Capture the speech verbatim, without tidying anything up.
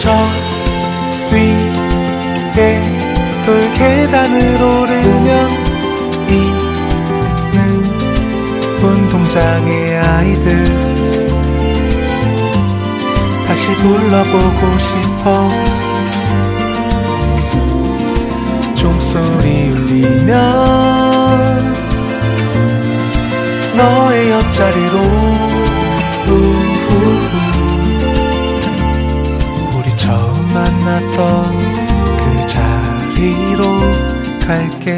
저 위에 돌계단을 오르면 있는 운동장의 아이들 다시 불러보고 싶어. 종소리 울리면 너의 옆자리로 우우우. 우리 처음 만났던 그 자리로 갈게.